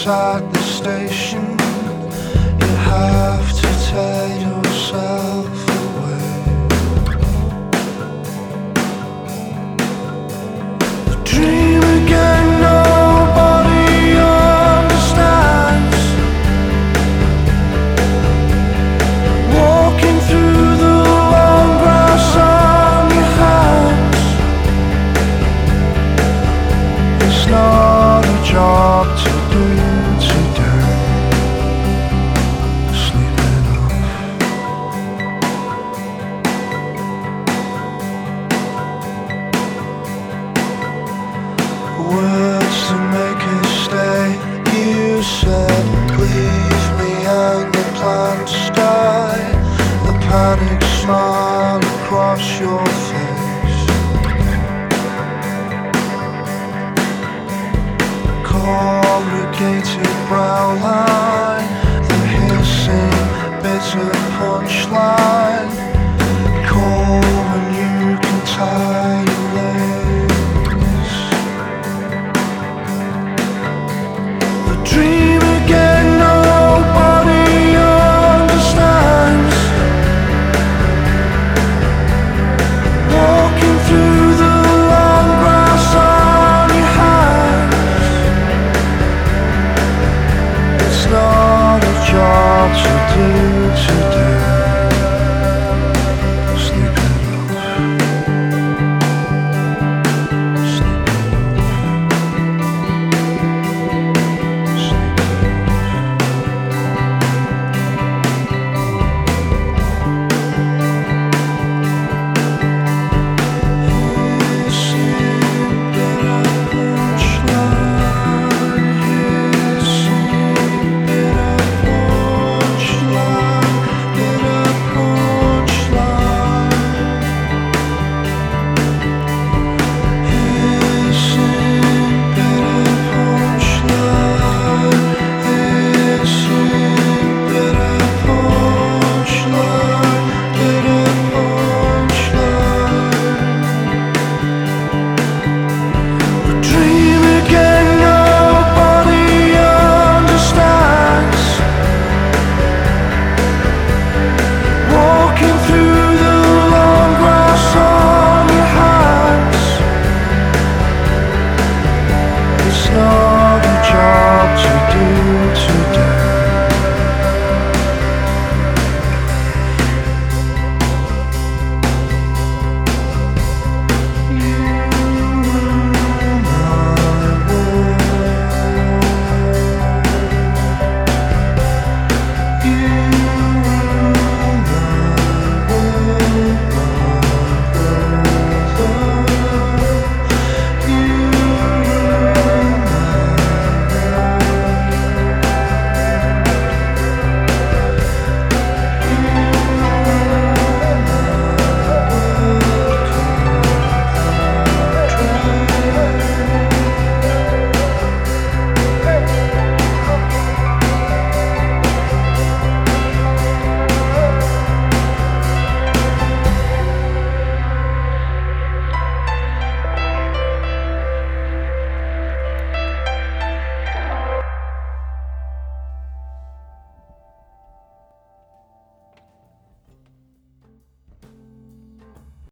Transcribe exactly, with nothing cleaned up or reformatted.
outside the station. You have to tear yourself away. The dream again, nobody understands. Walking through the long grass on your hands. It's not a job to do today. Sleeping off. Words to make us stay. You said, leave me and the plants die. A panic smile across your face. Corrugated brow line.